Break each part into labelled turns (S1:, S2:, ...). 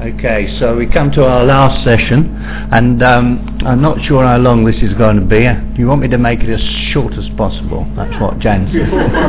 S1: Okay, so we come to our last session, and I'm not sure how long this is going to be. You want me to make it as short as possible? That's what Jan said.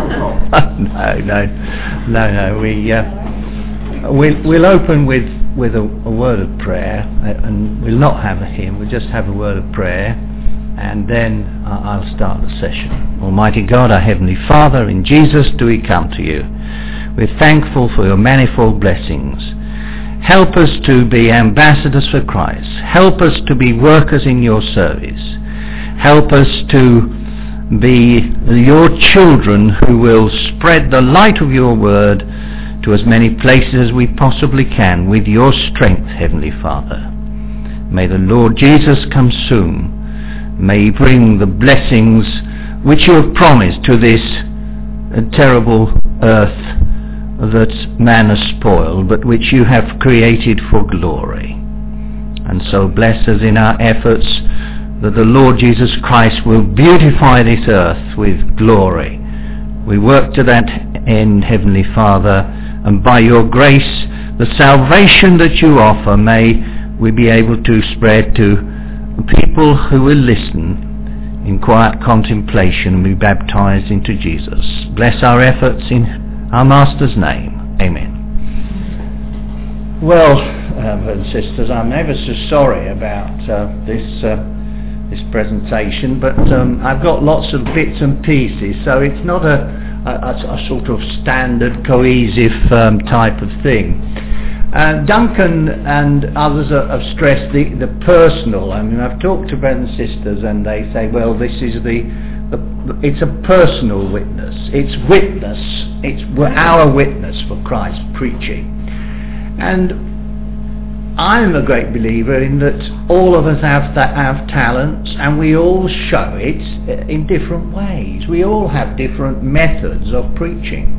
S1: No. We'll open with a word of prayer, and we'll not have a hymn. We'll just have a word of prayer, and then I'll start the session. Almighty God, our Heavenly Father, in Jesus do we come to you. We're thankful for your manifold blessings. Help us to be ambassadors for Christ. Help us to be workers in your service. Help us to be your children who will spread the light of your word to as many places as we possibly can with your strength, Heavenly Father. May the Lord Jesus come soon. May he bring the blessings which you have promised to this terrible earth that man has spoiled, but which you have created for glory. And so bless us in our efforts that the Lord Jesus Christ will beautify this earth with glory. We work to that end, Heavenly Father, and by your grace, the salvation that you offer, may we be able to spread to people who will listen in quiet contemplation and be baptized into Jesus. Bless our efforts in our Master's name. Amen. Well, brothers and sisters, I'm ever so sorry about this presentation, but I've got lots of bits and pieces, so it's not a sort of standard cohesive type of thing. Duncan and others have stressed the personal. I mean, I've talked to brothers and sisters, and they say, well, this is it's a personal witness. It's witness. It's our witness for Christ preaching. And I'm a great believer in that all of us have talents, and we all show it in different ways. We all have different methods of preaching.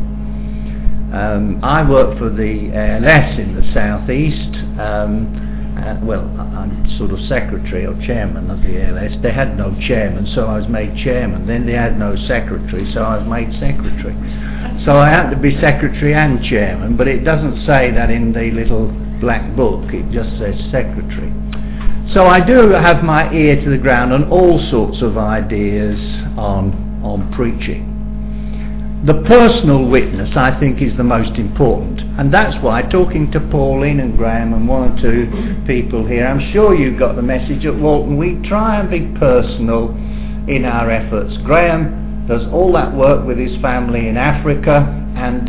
S1: I work for the ALS in the southeast. I'm sort of secretary or chairman of the ALS. They had no chairman, so I was made chairman. Then they had no secretary, so I was made secretary. So I had to be secretary and chairman, but it doesn't say that in the little black book. It just says secretary. So I do have my ear to the ground on all sorts of ideas on preaching. The personal witness, I think, is the most important, and that's why, talking to Pauline and Graham and one or two people here, I'm sure you got the message at Walton. We try and be personal in our efforts. Graham does all that work with his family in Africa, and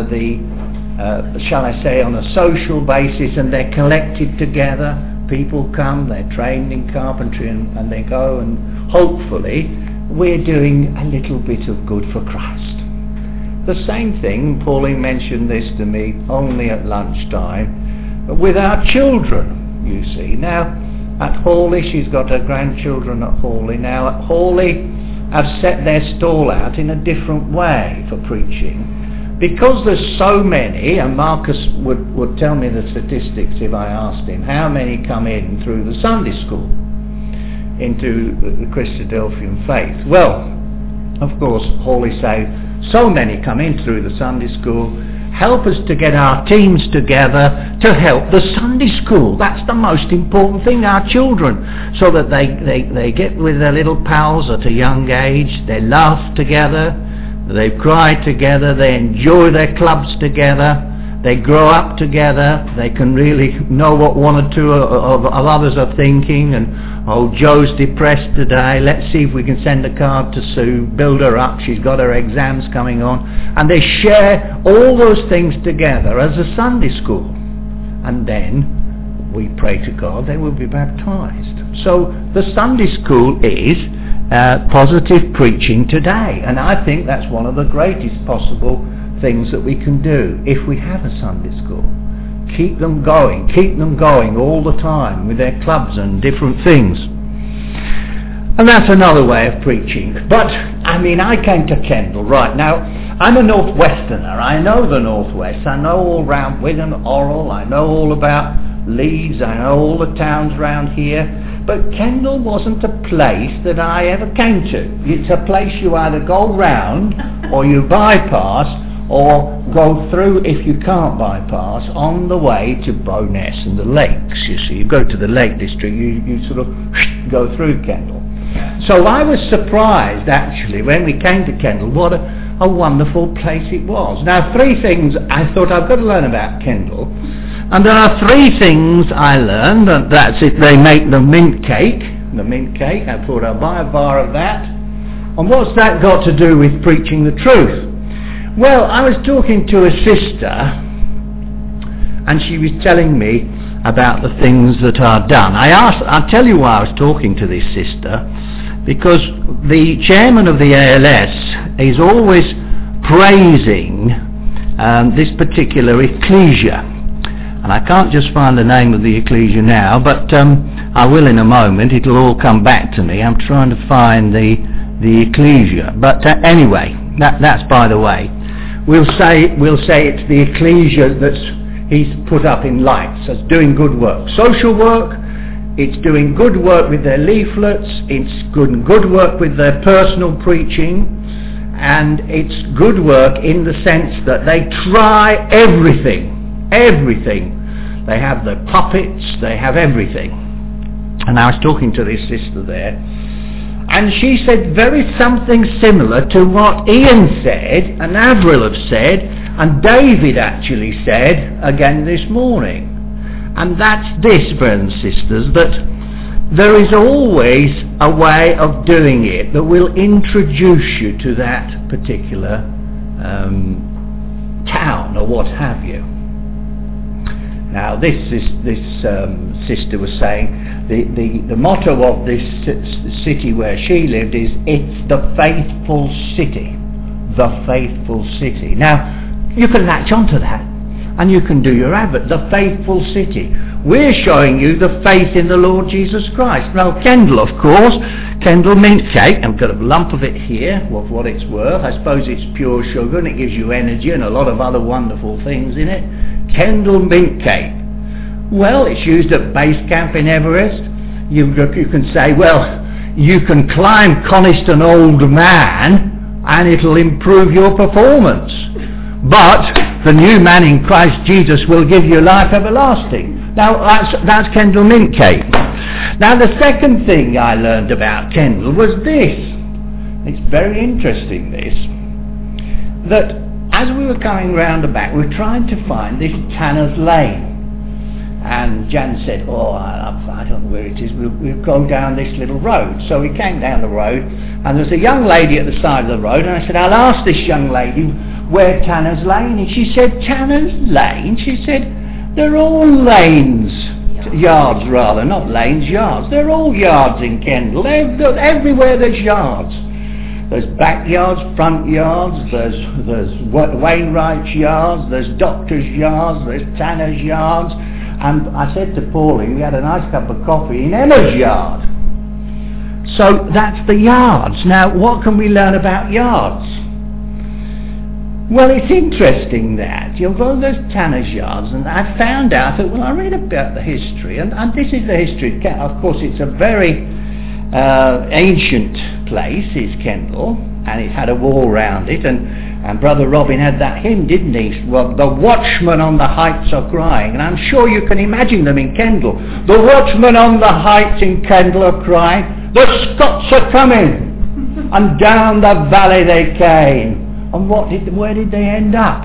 S1: shall I say, on a social basis, and they're collected together. People come, they're trained in carpentry, and they go, and hopefully we're doing a little bit of good for Christ. The same thing, Pauline mentioned this to me only at lunchtime, with our children, you see. Now, at Hawley, she's got her grandchildren at Hawley. Now, at Hawley, have set their stall out in a different way for preaching. Because there's so many, and Marcus would tell me the statistics if I asked him, how many come in through the Sunday school into the Christadelphian faith. Well, of course, Hawley say, so many come in through the Sunday school. Help us to get our teams together to help the Sunday school. That's the most important thing, our children, so that they get with their little pals at a young age. They laugh together, they cry together, they enjoy their clubs together, they grow up together, they can really know what one or two of others are thinking, and Joe's depressed today, let's see if we can send a card to Sue, build her up, she's got her exams coming on, and they share all those things together as a Sunday school, and then we pray to God they will be baptized. So the Sunday school is positive preaching today, and I think that's one of the greatest possible things that we can do if we have a Sunday school. Keep them going all the time with their clubs and different things. And that's another way of preaching. But, I mean, I came to Kendal, right, now, I'm a Northwesterner, I know the Northwest, I know all round Wigan, Orrell, I know all about Leeds, I know all the towns round here, but Kendal wasn't a place that I ever came to. It's a place you either go round, or you bypass, or go through, if you can't bypass, on the way to Bowness and the lakes. You see, you go to the Lake District, you sort of go through Kendal. So I was surprised, actually, when we came to Kendal, what a wonderful place it was. Now, 3 things I thought I've got to learn about Kendal, and there are 3 things I learned, and that's it. They make the mint cake. I thought I'll buy a bar of that. And what's that got to do with preaching the truth? Well, I was talking to a sister, and she was telling me about the things that are done. I'll tell you why I was talking to this sister, because the chairman of the ALS is always praising this particular ecclesia. And I can't just find the name of the ecclesia now, but I will in a moment. It'll all come back to me. I'm trying to find the ecclesia. But anyway, that's by the way. We'll say it's the ecclesia he's put up in lights as doing good work. Social work, it's doing good work with their leaflets, it's good work with their personal preaching, and it's good work in the sense that they try everything. They have the puppets, they have everything. And I was talking to this sister there, and she said something similar to what Ian said, and Avril have said, and David actually said again this morning. And that's this, brothers and sisters, that there is always a way of doing it that will introduce you to that particular town or what have you. Now this sister was saying the motto of this city where she lived is, it's the faithful city. The faithful city. Now you can latch onto that and you can do your advert, the faithful city. We're showing you the faith in the Lord Jesus Christ. Now Kendal, of course, Kendal mint cake, I've got a lump of it here, for what it's worth. I suppose it's pure sugar and it gives you energy and a lot of other wonderful things in it. Kendal mint cake. Well, it's used at base camp in Everest. You can say, well, you can climb Coniston Old Man and it'll improve your performance. But the new man in Christ Jesus will give you life everlasting. Now, that's Kendal mint cake. Now, the second thing I learned about Kendal was this. It's very interesting, this. That as we were coming round the back, we were trying to find this Tanner's Lane. And Jan said, I don't know where it is, we'll go down this little road. So we came down the road, and there's a young lady at the side of the road, and I said, I'll ask this young lady where Tanner's Lane is. She said, Tanner's Lane? She said, they're all lanes. Yards rather, not lanes, yards. They're all yards in Kendal. Everywhere there's yards. There's backyards, front yards, there's Wainwright's yards, there's Doctor's yards, there's Tanner's yards. And I said to Pauline, we had a nice cup of coffee in Emma's yard. So that's the yards. Now, what can we learn about yards? Well, it's interesting that you'll go to those Tanner's yards, and I found out that, I read about the history, and this is the history. Of course, it's a very ancient place, is Kendal, and it had a wall round it, and Brother Robin had that hymn, didn't he? Well, the watchmen on the heights are crying, and I'm sure you can imagine them in Kendal. The watchmen on the heights in Kendal are crying, the Scots are coming, and down the valley they came. And where did they end up?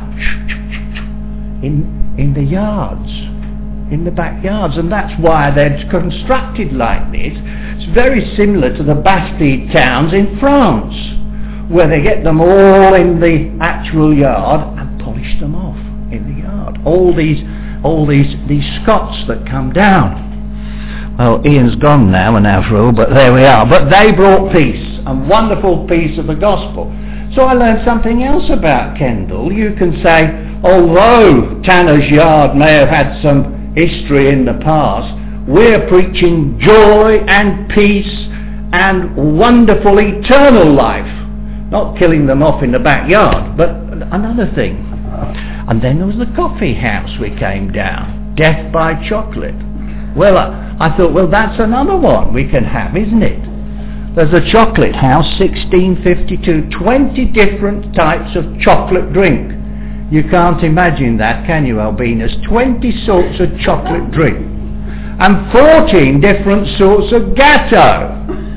S1: In the yards, in the backyards, and that's why they're constructed like this. It's very similar to the Bastide towns in France, where they get them all in the actual yard and polish them off in the yard. All these Scots that come down. Well, Ian's gone now and Avril, but there we are. But they brought peace, a wonderful peace of the gospel. So I learned something else about Kendal. You can say, although Tanner's Yard may have had some history in the past, we're preaching joy and peace and wonderful eternal life. Not killing them off in the backyard, but another thing. And then there was the coffee house we came down. Death by chocolate. Well, I thought, well, that's another one we can have, isn't it? There's a chocolate house, 1652, 20 different types of chocolate drink. You can't imagine that, can you, Albinus? 20 sorts of chocolate drink and 14 different sorts of gatto.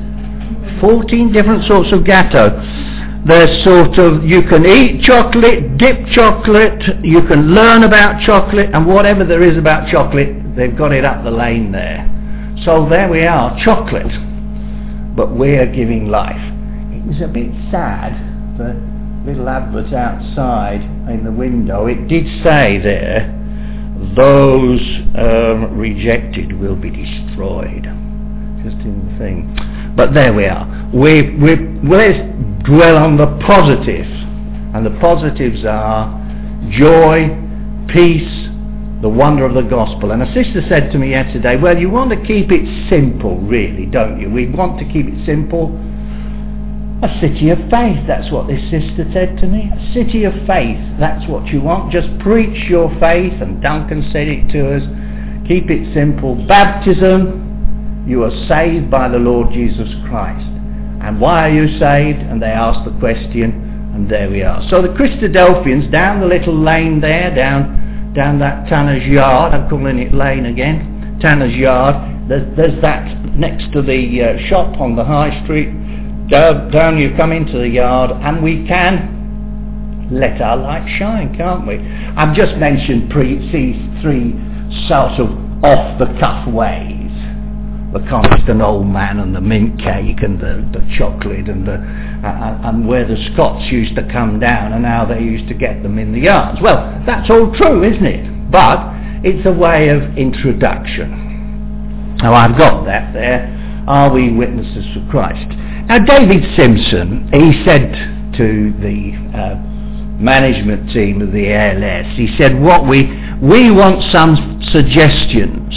S1: 14 different sorts of gatto. There's sort of, you can eat chocolate, dip chocolate, you can learn about chocolate, and whatever there is about chocolate, they've got it up the lane there. So there we are, chocolate, but we're giving life. It was a bit sad, the little advert outside in the window, it did say there, those rejected will be destroyed, just in the thing. But there we are. Let's dwell on the positive, and the positives are joy, peace, the wonder of the gospel. And a sister said to me yesterday, well, you want to keep it simple, really, don't you? We want to keep it simple. A city of faith, that's what this sister said to me. A city of faith, that's what you want. Just preach your faith, and Duncan said it to us. Keep it simple. Baptism, you are saved by the Lord Jesus Christ. And why are you saved? And they asked the question, and there we are. So the Christadelphians, down the little lane there, down that Tanner's Yard, I'm calling it lane again, Tanner's Yard, there's that next to the shop on the high street. Down you come into the yard, and we can let our light shine, can't we? I've just mentioned these three sort of off-the-cuff ways. The Coniston Old Man and the mint cake and the chocolate and where the Scots used to come down and how they used to get them in the yards. Well, that's all true, isn't it? But it's a way of introduction. Now, I've got that there. Are we witnesses for Christ? Now, David Simpson, he said to the management team of the ALS, he said, we want some suggestions.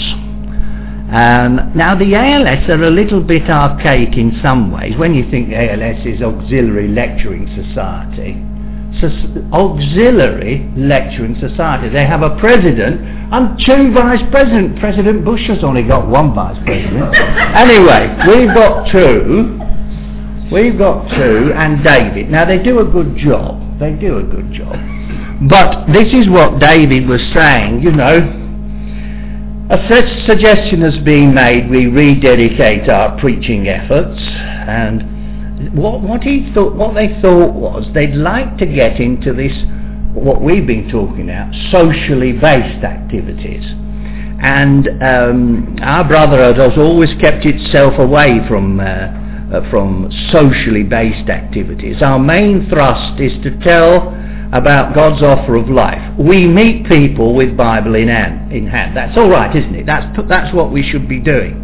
S1: Now the ALS are a little bit archaic in some ways. When you think ALS is Auxiliary Lecturing Society, Auxiliary Lecturing Society, they have a president and 2 vice presidents. President Bush has only got 1 vice president. Anyway, we've got two, and David. Now they do a good job. But this is what David was saying, you know. A suggestion has been made, we rededicate our preaching efforts, and what they thought was they'd like to get into this, what we've been talking about, socially based activities. And our brotherhood has always kept itself away from socially based activities. Our main thrust is to tell about God's offer of life. We meet people with Bible in hand. That's all right, isn't it? That's what we should be doing.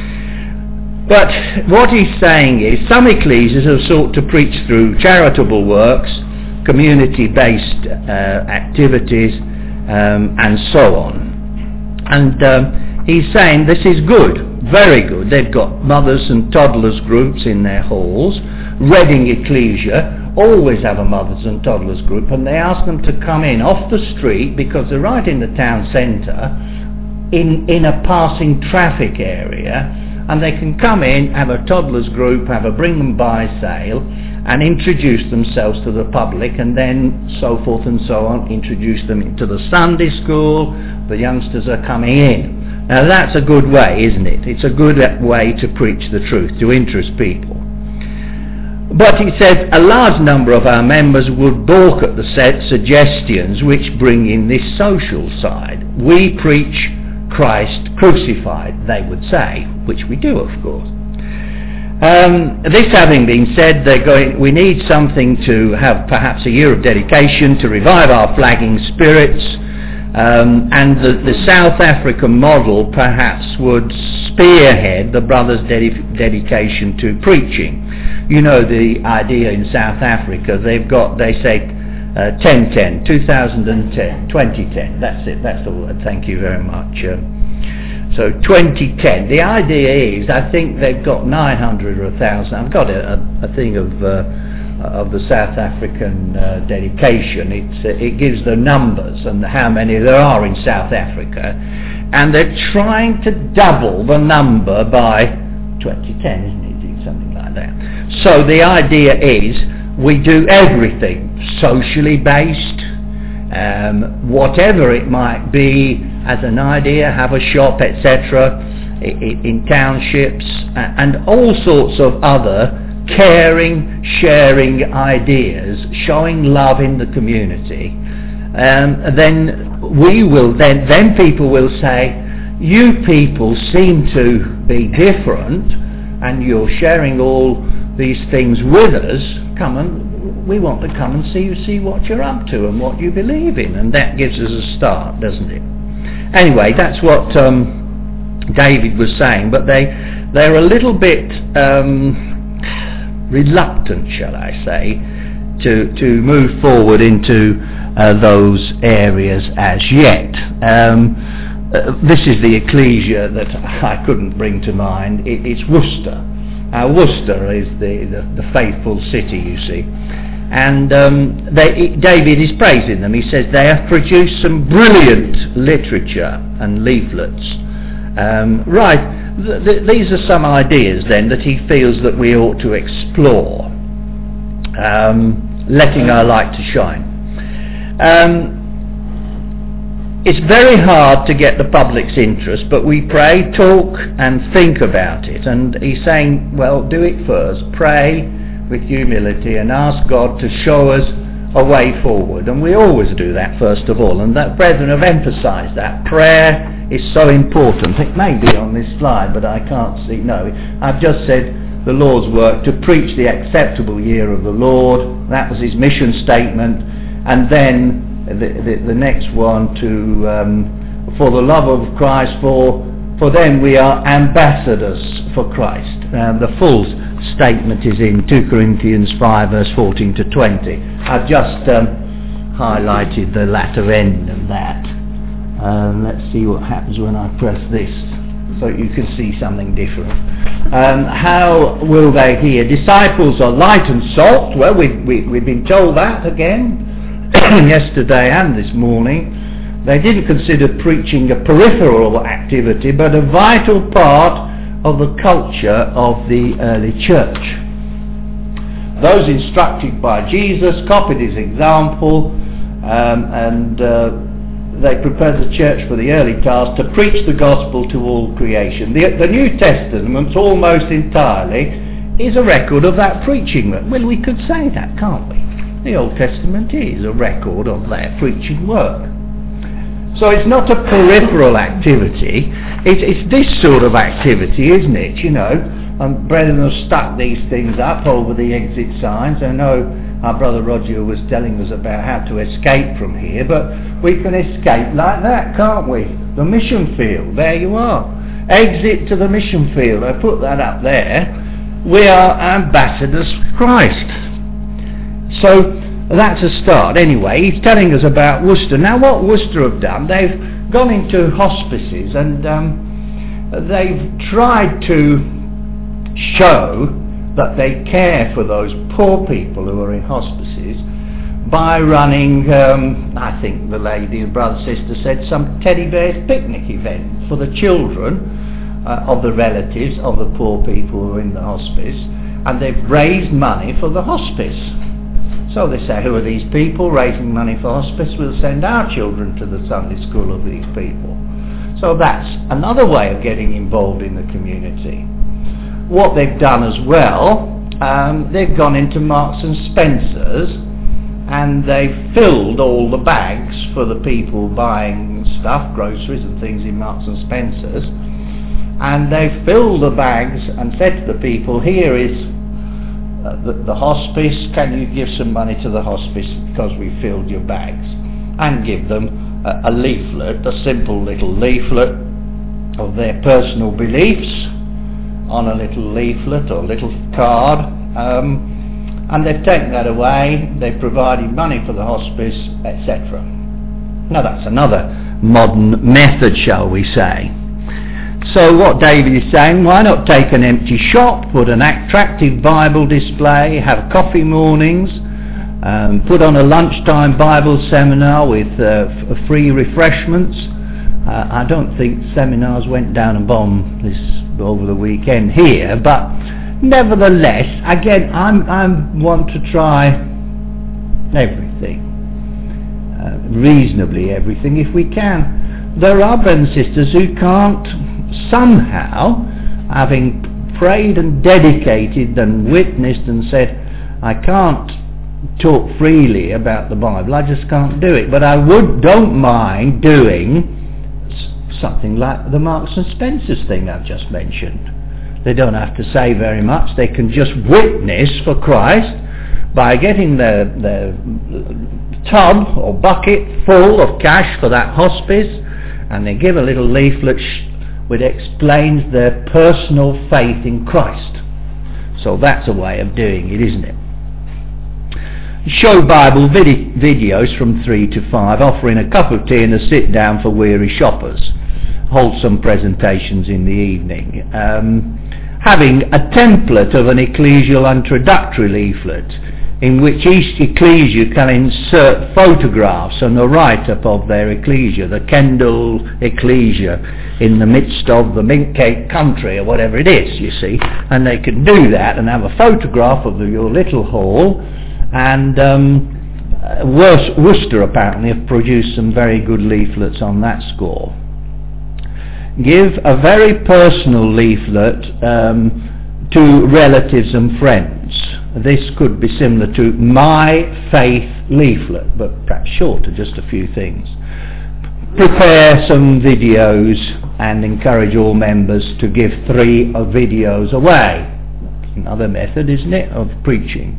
S1: But what he's saying is some ecclesias have sought to preach through charitable works, community-based activities, and so on. And he's saying this is good, very good. They've got mothers and toddlers groups in their halls. Reading Ecclesia always have a mothers and toddlers group, and they ask them to come in off the street because they're right in the town centre in a passing traffic area, and they can come in, have a toddlers group, have a bring them by sale, and introduce themselves to the public, and then so forth and so on, introduce them into the Sunday school. The youngsters are coming in. Now that's a good way, isn't it? It's a good way to preach the truth, to interest people. But he said a large number of our members would balk at the suggestions which bring in this social side. We preach Christ crucified, they would say, which we do, of course. This having been said, we need something to have perhaps a year of dedication to revive our flagging spirits, and the South African model perhaps would spearhead the brothers' dedication to preaching. You know the idea in South Africa, they say 2010, 2010, that's it, that's the word, thank you very much. So 2010, the idea is, I think they've got 900 or 1,000, I've got a thing of the South African dedication, it gives the numbers and how many there are in South Africa, and they're trying to double the number by 2010, isn't it? Something like that. So the idea is we do everything socially based, whatever it might be, as an idea, have a shop, etc., in townships, and all sorts of other caring, sharing ideas, showing love in the community, then people will say, you people seem to be different, and you're sharing all these things with us. We want to come and see what you're up to and what you believe in, and that gives us a start, doesn't it? Anyway, that's what David was saying, but they're a little bit reluctant, shall I say, to move forward into those areas as yet. This is the ecclesia that I couldn't bring to mind. It's Worcester. Worcester is the faithful city, you see. And David is praising them. He says they have produced some brilliant literature and leaflets. These are some ideas then that he feels that we ought to explore, letting our light to shine. It's very hard to get the public's interest, but we pray, talk and think about it. And he's saying, well, do it first. Pray with humility and ask God to show us a way forward. And we always do that first of all. And that, brethren, have emphasised that. Prayer is so important. It may be on this slide, but I can't see. No, I've just said the Lord's work, to preach the acceptable year of the Lord. That was his mission statement. And then the next one, for the love of Christ, for them we are ambassadors for Christ. The full statement is in 2 Corinthians 5 verse 14 to 20. I've just highlighted the latter end of that. Let's see what happens when I press this, so you can see something different. How will they hear? Disciples are light and salt. Well, we've been told that again yesterday and this morning. They didn't consider preaching a peripheral activity, but a vital part of the culture of the early church. Those instructed by Jesus copied his example, and they prepared the church for the early task to preach the gospel to all creation. The New Testament almost entirely is a record of that preaching. Well, we could say that, can't we? The Old Testament is a record of their preaching work. So it's not a peripheral activity, it's this sort of activity, isn't it? You know, brethren have stuck these things up over the exit signs. I know our brother Roger was telling us about how to escape from here, but we can escape like that, can't we? The mission field, there you are. Exit to the mission field, I put that up there. We are ambassadors for Christ. So that's a start. Anyway, he's telling us about Worcester. Now what Worcester have done, they've gone into hospices and they've tried to show that they care for those poor people who are in hospices by running, I think the lady, the brother, sister said, some teddy bears picnic event for the children of the relatives of the poor people who are in the hospice, and they've raised money for the hospice. So they say, who are these people raising money for hospice? We'll send our children to the Sunday school of these people. So that's another way of getting involved in the community. What they've done as well, they've gone into Marks and Spencer's and they've filled all the bags for the people buying stuff, groceries and things in Marks and Spencer's, and they've filled the bags and said to the people, here is the hospice, can you give some money to the hospice because we filled your bags, and give them a leaflet, a simple little leaflet of their personal beliefs on a little leaflet or little card, and they've taken that away, they've provided money for the hospice, etc. Now that's another modern method, shall we say. So what David is saying, why not take an empty shop, put an attractive Bible display, have coffee mornings, put on a lunchtime Bible seminar with free refreshments. I don't think seminars went down a bomb over the weekend here, but nevertheless, again, I want to try everything. reasonably everything if we can. There are brothers and sisters who can't somehow, having prayed and dedicated and witnessed and said, I can't talk freely about the Bible, I just can't do it, but I don't mind doing something like the Marks and Spencer's thing I've just mentioned. They don't have to say very much, they can just witness for Christ by getting their tub or bucket full of cash for that hospice, and they give a little leaflet which explains their personal faith in Christ. So that's a way of doing it, isn't it? Show Bible videos from 3 to 5, offering a cup of tea and a sit down for weary shoppers. Wholesome presentations in the evening. Having a template of an ecclesial introductory leaflet in which each ecclesia can insert photographs and a write-up of their ecclesia, the Kendal ecclesia in the midst of the Minkcake country or whatever it is, you see, and they can do that and have a photograph of your little hall. And Worcester apparently have produced some very good leaflets on that score. Give a very personal leaflet to relatives and friends. This could be similar to My Faith leaflet, but perhaps shorter, just a few things. Prepare some videos and encourage all members to give 3 videos away. That's another method, isn't it, of preaching.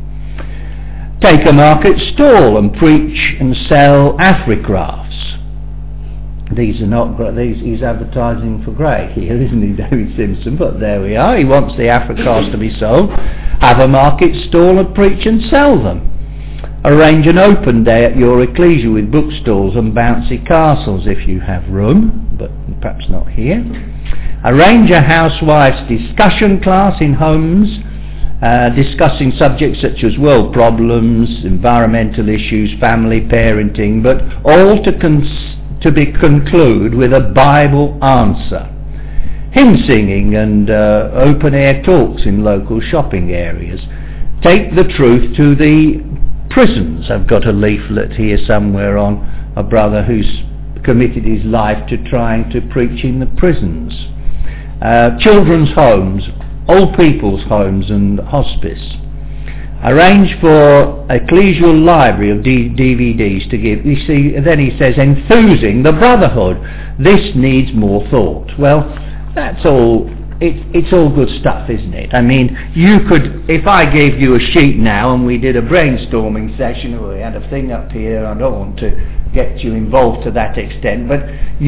S1: Take a market stall and preach and sell Africrafts. These are not great. He's advertising for great here, isn't he, David Simpson? But there we are. He wants the Africrafts to be sold. Have a market stall and preach and sell them. Arrange an open day at your ecclesia with bookstores and bouncy castles if you have room, but perhaps not here. Arrange a housewife's discussion class in homes, discussing subjects such as world problems, environmental issues, family, parenting, but all to be conclude with a Bible answer. Hymn singing and open-air talks in local shopping areas. Take the truth to the prisons. I've got a leaflet here somewhere on a brother who's committed his life to trying to preach in the prisons. Children's homes, old people's homes and hospice. Arrange for ecclesial library of DVDs to give. You see, then he says, enthusing the brotherhood. This needs more thought. Well, that's all. It's all good stuff, isn't it? I mean, you could, if I gave you a sheet now and we did a brainstorming session, or we had a thing up here, I don't want to get you involved to that extent, but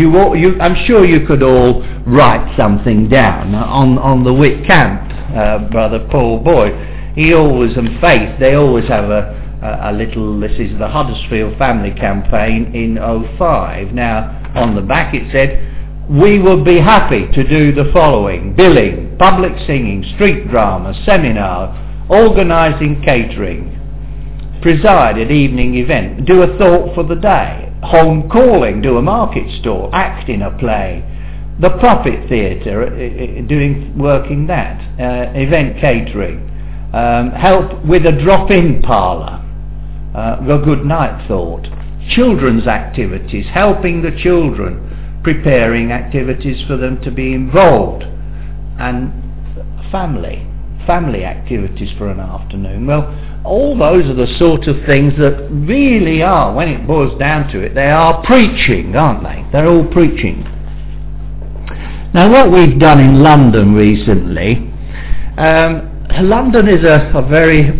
S1: I'm sure you could all write something down on the Wick camp, Brother Paul Boyd. He always, and Faith, they always have a little, this is the Huddersfield Family Campaign in 05. Now, on the back it said, we would be happy to do the following: billing, public singing, street drama, seminar, organising catering, preside at evening event, do a thought for the day, home calling, do a market stall, act in a play, the Puppet Theatre, working that, event catering, help with a drop-in parlour, a good night thought, children's activities, helping the children, preparing activities for them to be involved, and family activities for an afternoon. Well, all those are the sort of things that really are, when it boils down to it, they are preaching, aren't they? They're all preaching. Now, what we've done in London recently, London is a very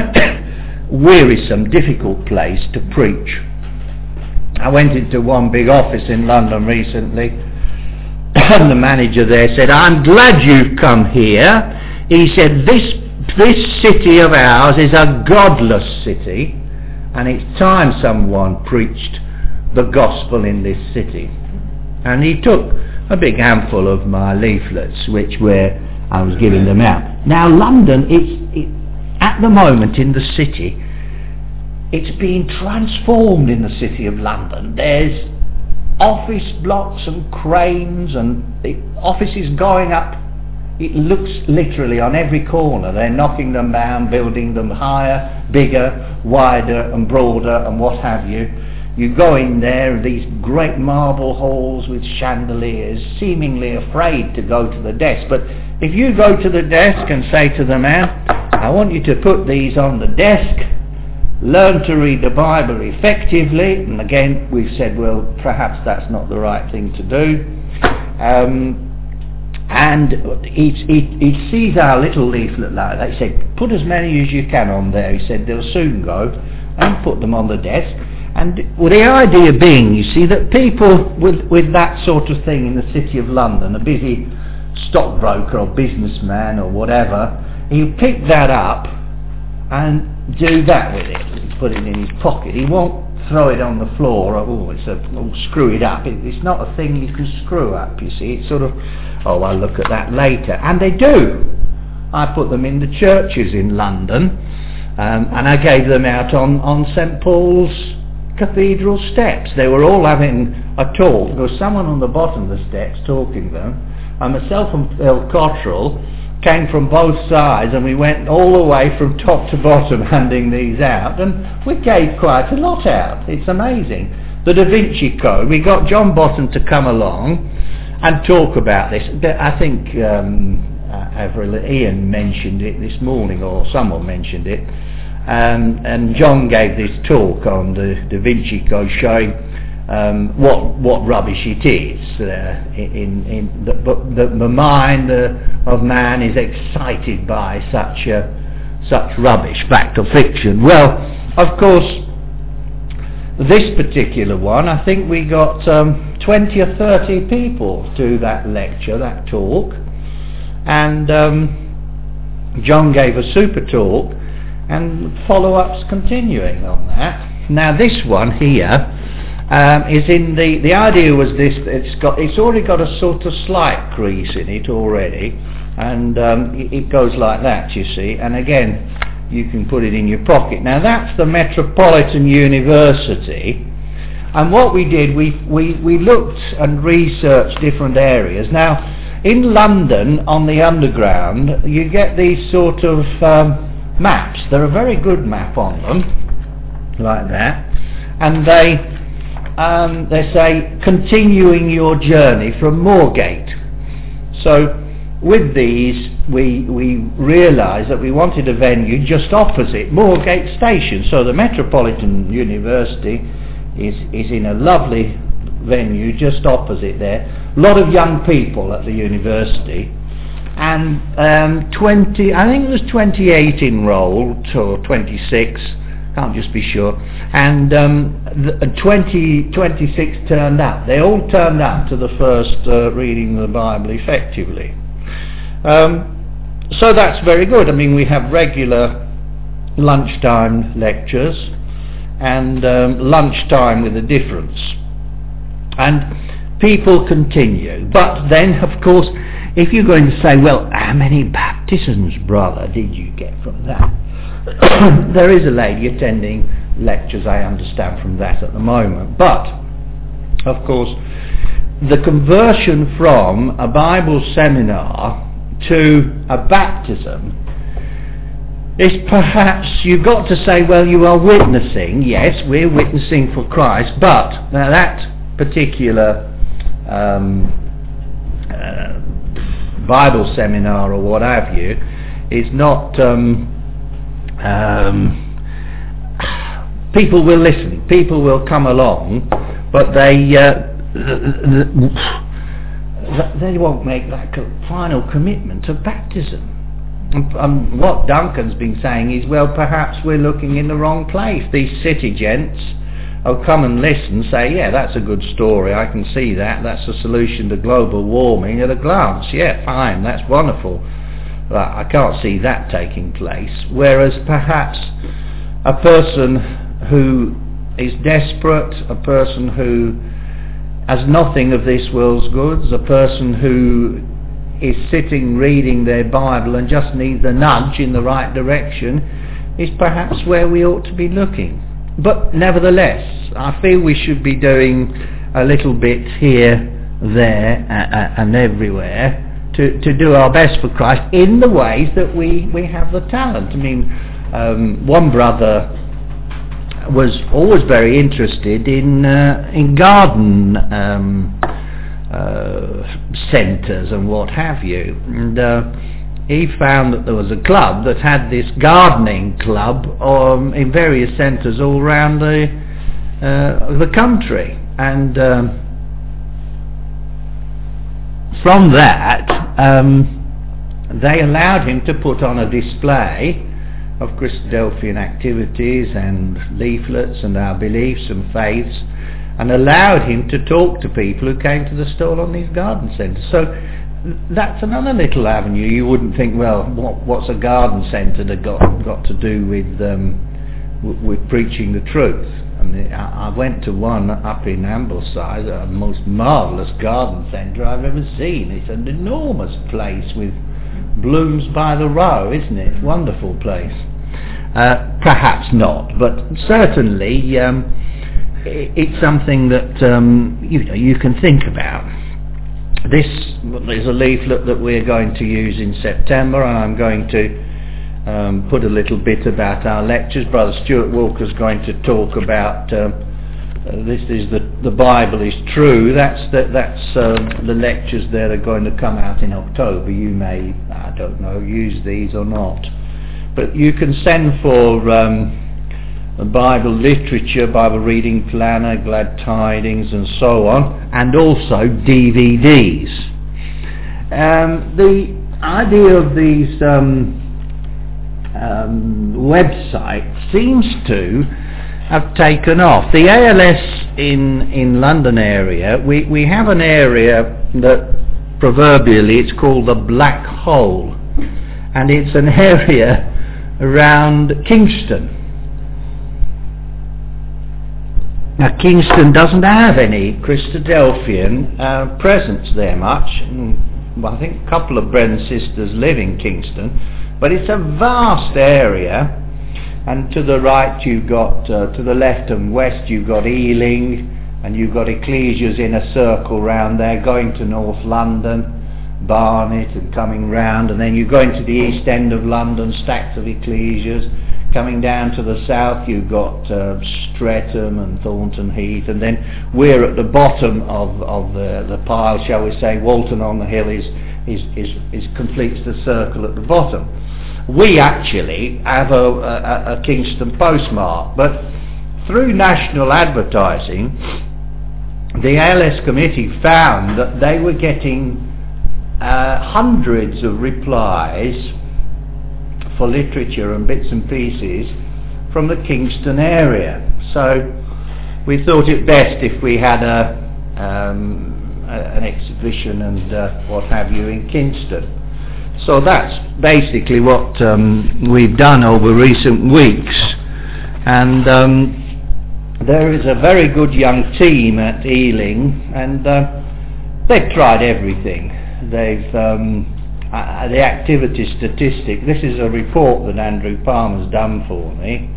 S1: wearisome, difficult place to preach. I went into one big office in London recently, and the manager there said, I'm glad you've come here. He said, this city of ours is a godless city, and it's time someone preached the gospel in this city. And he took a big handful of my leaflets, I was giving them out. Now London, at the moment in the city, it's being transformed in the city of London. There's office blocks and cranes and offices going up. It looks literally on every corner. They're knocking them down, building them higher, bigger, wider and broader and what have you. You go in there, these great marble halls with chandeliers, seemingly afraid to go to the desk. But if you go to the desk and say to the man, I want you to put these on the desk, learn to read the Bible effectively, and again we've said, well, perhaps that's not the right thing to do. And he sees our little leaflet like that. He said, put as many as you can on there. He said, they'll soon go, and put them on the desk. And well, the idea being, you see, that people with that sort of thing in the City of London, a busy stockbroker or businessman or whatever, he'll pick that up and do that with it. Put it in his pocket. He won't throw it on the floor or screw it up. It's not a thing you can screw up, you see. It's sort of, oh, I'll look at that later. And they do. I put them in the churches in London, and I gave them out on St Paul's Cathedral steps. They were all having a talk. There was someone on the bottom of the steps talking to them, and myself and Phil Cottrell came from both sides, and we went all the way from top to bottom handing these out, and we gave quite a lot out. It's amazing. The Da Vinci Code, we got John Bottom to come along and talk about this. I think Ian mentioned it this morning, or someone mentioned it, and John gave this talk on the Da Vinci Code, showing what rubbish it is. The mind of man is excited by such rubbish, fact or fiction. Well, of course, this particular one, I think we got 20 or 30 people to that lecture, that talk, and John gave a super talk, and follow-ups continuing on that. Now this one here is in the idea was this, it's already got a sort of slight crease in it already, and it goes like that, you see, and again you can put it in your pocket. Now that's the Metropolitan University, and what we did, we looked and researched different areas. Now in London on the Underground you get these sort of maps. They're a very good map on them, like that, and they say continuing your journey from Moorgate. So with these we realised that we wanted a venue just opposite Moorgate Station. So the Metropolitan University is in a lovely venue just opposite there. A lot of young people at the university, and 20, I think it was 28 enrolled, or 26, can't just be sure, and 26 turned up. They all turned up to the first reading of the Bible effectively. So that's very good. I mean, we have regular lunchtime lectures and lunchtime with a difference, and people continue. But then, of course, if you're going to say, well, how many baptisms, brother, did you get from that? There is a lady attending lectures, I understand, from that at the moment. But, of course, the conversion from a Bible seminar to a baptism is perhaps, you've got to say, well, you are witnessing. Yes, we're witnessing for Christ, but now that particular Bible seminar or what have you is not, people will listen, people will come along, but they won't make that final commitment of baptism. And what Duncan's been saying is, well, perhaps we're looking in the wrong place. These city gents will come and listen, say, yeah, that's a good story, I can see that, that's a solution to global warming at a glance, yeah, fine, that's wonderful, but I can't see that taking place. Whereas perhaps a person who is desperate, a person who has nothing of this world's goods, a person who is sitting reading their Bible and just needs a nudge in the right direction, is perhaps where we ought to be looking. But nevertheless, I feel we should be doing a little bit here, there, and everywhere to do our best for Christ in the ways that we have the talent. I mean, one brother was always very interested in garden centres and what have you. And he found that there was a club that had this gardening club in various centres all around the country. And from that, they allowed him to put on a display of Christadelphian activities and leaflets and our beliefs and faiths, and allowed him to talk to people who came to the stall on these garden centres. So that's another little avenue. You wouldn't think, well, what's a garden centre got to do with preaching the truth? And I went to one up in Ambleside, a most marvellous garden centre I've ever seen. It's an enormous place with blooms by the row, isn't it? Wonderful place. Perhaps not, but certainly it's something that you can think about. This is a leaflet that we're going to use in September, and I'm going to put a little bit about our lectures. Brother Stuart Walker's going to talk about this is the Bible is true. That's the lectures that are going to come out in October. You may, I don't know, use these or not, but you can send for Bible literature, Bible reading planner, Glad Tidings, and so on, and also DVDs. The idea of these websites seems to have taken off. The ALS in London area, we have an area that proverbially it's called the Black Hole, and it's an area around Kingston. Now Kingston doesn't have any Christadelphian presence there much. Well, I think a couple of brethren and sisters live in Kingston, but it's a vast area. And to the right you've got, to the left and west you've got Ealing, and you've got ecclesias in a circle round there, going to North London, Barnet, and coming round, and then you go into the east end of London, stacks of ecclesias. Coming down to the south you've got Streatham and Thornton Heath, and then we're at the bottom of the pile, shall we say. Walton on the Hill is completes the circle at the bottom. We actually have a Kingston postmark, but through national advertising, the ALS committee found that they were getting hundreds of replies for literature and bits and pieces from the Kingston area. So we thought it best if we had an exhibition and what have you in Kingston. So that's basically what we've done over recent weeks, and there is a very good young team at Ealing, and they've tried everything. They've the activity statistic, this is a report that Andrew Palmer's done for me.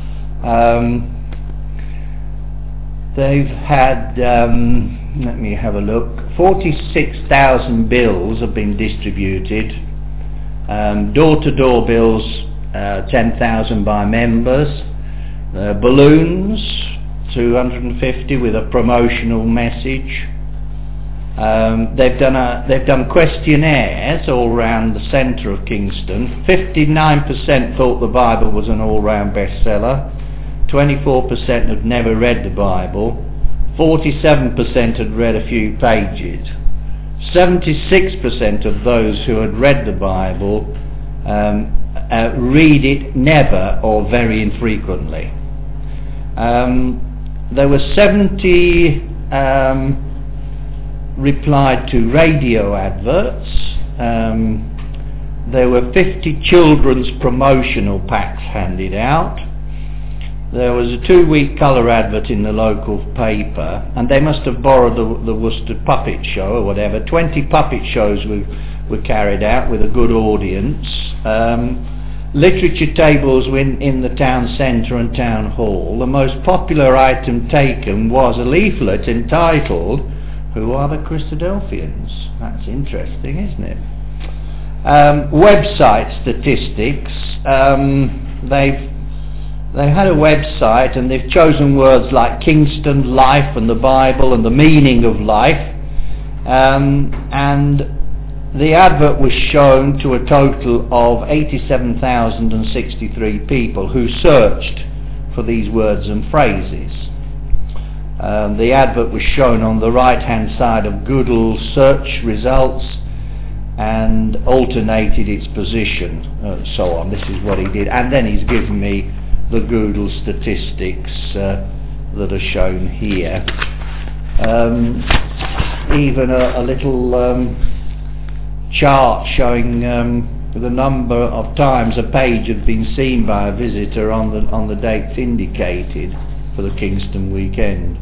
S1: They've had, let me have a look, 46,000 bills have been distributed, door-to-door bills 10,000 by members, balloons 250 with a promotional message. They've done questionnaires all round the centre of Kingston. 59% thought the Bible was an all-round bestseller. 24% had never read the Bible. 47% had read a few pages. 76% of those who had read the Bible read it never or very infrequently. There were 70 replied to radio adverts. There were 50 children's promotional packs handed out. There was a 2-week colour advert in the local paper, and they must have borrowed the Worcester puppet show or whatever. 20 puppet shows were carried out with a good audience. Literature tables in the town centre and town hall. The most popular item taken was a leaflet entitled "Who are the Christadelphians?" That's interesting, isn't it? Website statistics. they had a website, and they've chosen words like Kingston, life, and the Bible, and the meaning of life. And the advert was shown to a total of 87,063 people who searched for these words and phrases. The advert was shown on the right-hand side of Google search results and alternated its position, so on. This is what he did. And then he's given me the Google statistics that are shown here. Even a little chart showing the number of times a page had been seen by a visitor on the dates indicated for the Kingston weekend.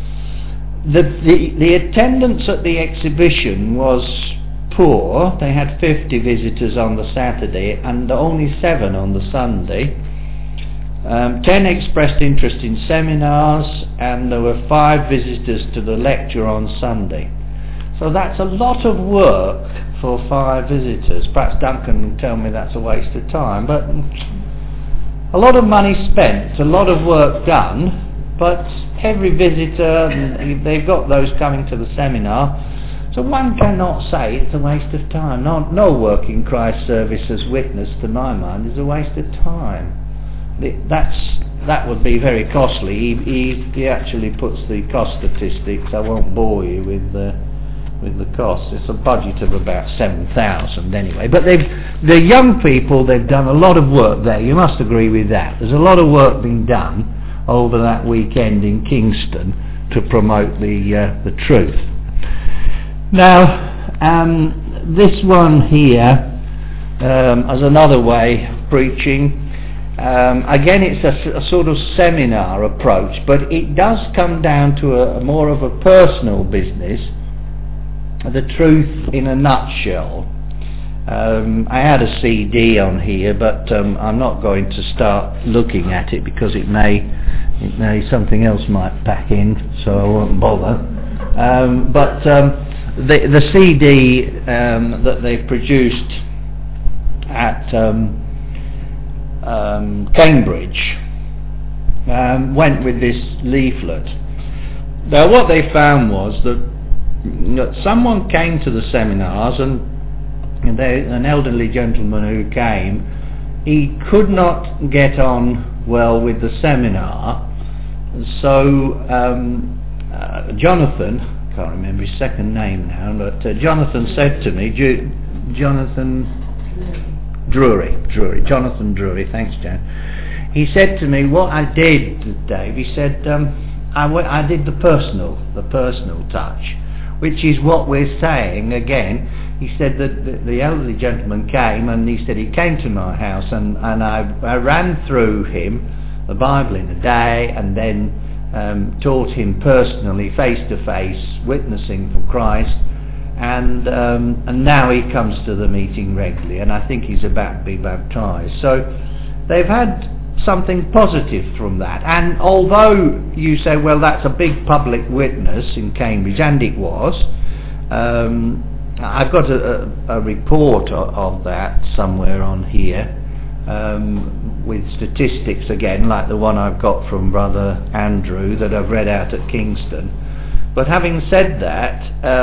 S1: The attendance at the exhibition was poor. They had 50 visitors on the Saturday and only 7 on the Sunday. 10 expressed interest in seminars, and there were 5 visitors to the lecture on Sunday. So that's a lot of work for 5 visitors. Perhaps Duncan will tell me that's a waste of time, but a lot of money spent, a lot of work done, but every visitor, they've got those coming to the seminar, so one cannot say it's a waste of time. No work in Christ's service as witness, to my mind, is a waste of time. That would be very costly. He actually puts the cost statistics. I won't bore you with the costs. It's a budget of about 7,000 anyway. But the young people, they've done a lot of work there. You must agree with that. There's a lot of work being done over that weekend in Kingston to promote the truth. Now, this one here, as another way of preaching. Again, it's a sort of seminar approach, but it does come down to a more of a personal business, the truth in a nutshell. I had a CD on here, but I'm not going to start looking at it because it may something else might pack in, so I won't bother. But the CD that they produced at Cambridge went with this leaflet. Now what they found was that someone came to the seminars, and an elderly gentleman who came, he could not get on well with the seminar, so Jonathan, I can't remember his second name now, but Jonathan said to me, Jonathan Drury, thanks Jan. He said to me, what I did, Dave, he said, I did the personal touch, which is what we're saying again. He said that the elderly gentleman came, and he said he came to my house, and I ran through him the Bible in a day, and then taught him personally, face to face, witnessing for Christ. And now he comes to the meeting regularly, and I think he's about to be baptised. So they've had something positive from that. And although you say, well, that's a big public witness in Cambridge, and it was, I've got a report of that somewhere on here, with statistics again, like the one I've got from Brother Andrew that I've read out at Kingston. But having said that,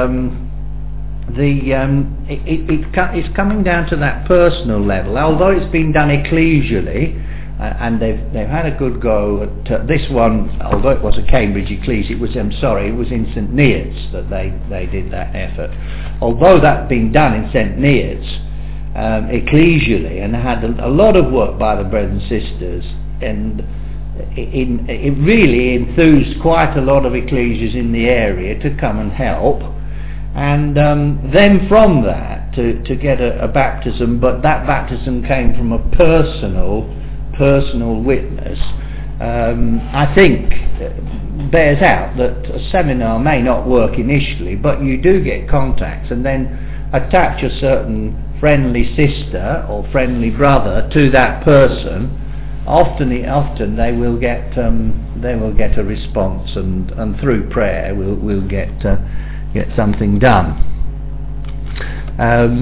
S1: it's coming down to that personal level. Although it's been done ecclesially, and they've had a good go at this one. Although it was a Cambridge ecclesia, it was in St Neots that they did that effort. Although that's been done in St Neots ecclesially, and had a lot of work by the brothers and sisters, and it really enthused quite a lot of ecclesias in the area to come and help. And then from that to get a baptism, but that baptism came from a personal witness, I think bears out that a seminar may not work initially, but you do get contacts, and then attach a certain friendly sister or friendly brother to that person. Often they will get a response, and through prayer we'll get something done.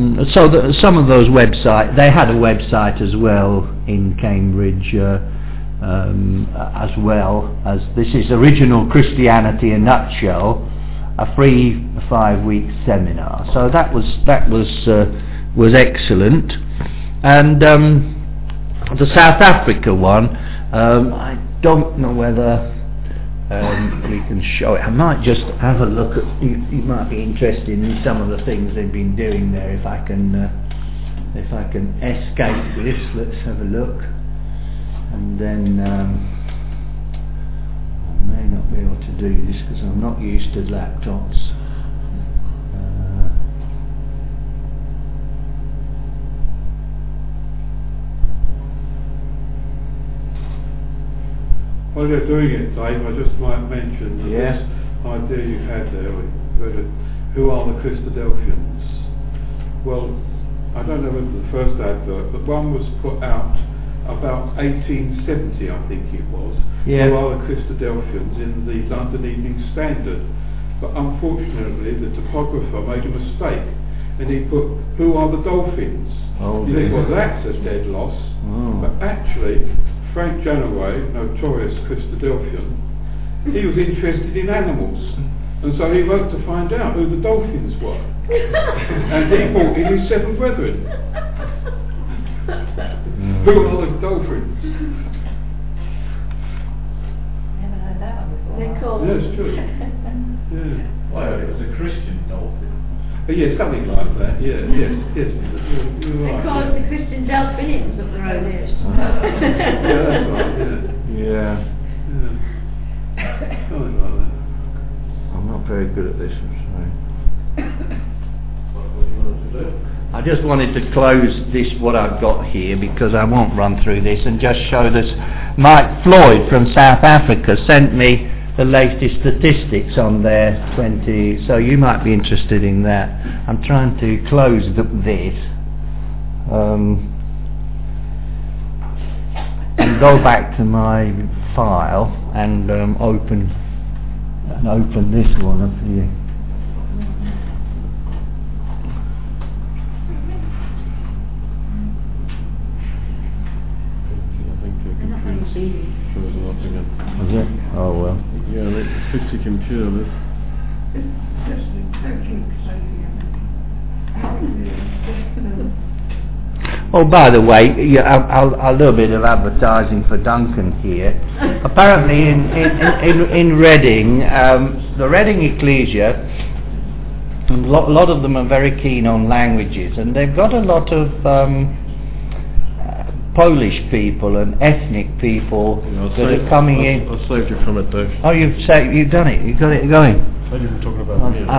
S1: So some of those websites, they had a website as well in Cambridge, as well as this is Original Christianity in a Nutshell, a free 5-week seminar. So that was excellent. And the South Africa one, I don't know whether we can show it. I might just have a look at. You might be interested in some of the things they've been doing there. If I can escape this, let's have a look. And then I may not be able to do this because I'm not used to laptops.
S2: While you're doing it, Dave, I just might mention that this idea you had there, who are the Christadelphians? Well, I don't know whether the first advert, but one was put out about 1870, I think it was. Who are the Christadelphians in the London Evening Standard? But unfortunately, the typographer made a mistake, and he put, who are the dolphins? You think, well, that's a dead loss. But actually, Frank Janaway, notorious Christadelphian, he was interested in animals, and so he wrote to find out who the dolphins were. And he brought in his 7 brethren. Who are the dolphins?
S3: Never heard that one before.
S4: They're called.
S2: Yeah, it's true. Yeah.
S5: Well, it was a Christian dolphin.
S2: Yeah, something like that. Yeah, yes. You're
S4: They're
S2: right.
S4: called the Christian Delphinians of the road.
S2: Yeah, that's right.
S1: Yeah.
S2: Something like that.
S1: I'm not very good at this, I'm sorry.
S5: What do you want to do?
S1: I just wanted to close this, what I've got here, because I won't run through this, and just show this. Mike Floyd from South Africa sent me the latest statistics on their 20, so you might be interested in that. I'm trying to close this and go back to my file and open this one up here. Was it? Oh well.
S5: Yeah, fix your computer.
S1: Oh, by the way, a little bit of advertising for Duncan here. Apparently, in Reading, the Reading Ecclesia, a lot of them are very keen on languages, and they've got a lot of Polish people and ethnic people that are coming in.
S5: I saved you from it, Dave.
S1: Oh, you've done it. You've got it going.
S5: Saved you from talking about me.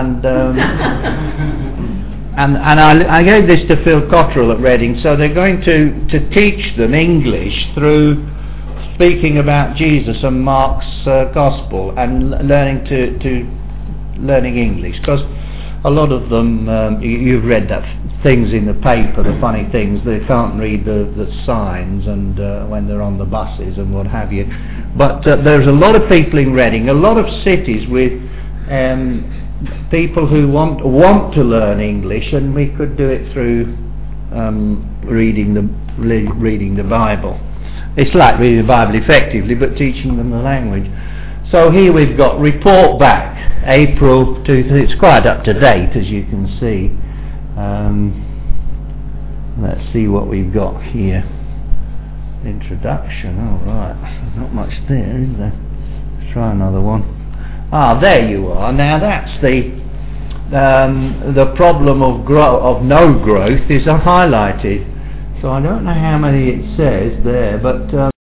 S1: And I gave this to Phil Cottrell at Reading. So they're going to teach them English through speaking about Jesus and Mark's Gospel and learning learning English, because a lot of them you've read that things in the paper, the funny things, they can't read the signs and when they're on the buses and what have you. But there's a lot of people in Reading, a lot of cities with people who want to learn English, and we could do it through reading the Bible. It's like reading the Bible effectively, but teaching them the language. So here we've got report back, April 2000. It's quite up to date, as you can see. Let's see what we've got here. Introduction. All right, not much there, is there? Let's try another one. Ah, there you are. Now that's the problem of no growth is highlighted. So I don't know how many it says there, but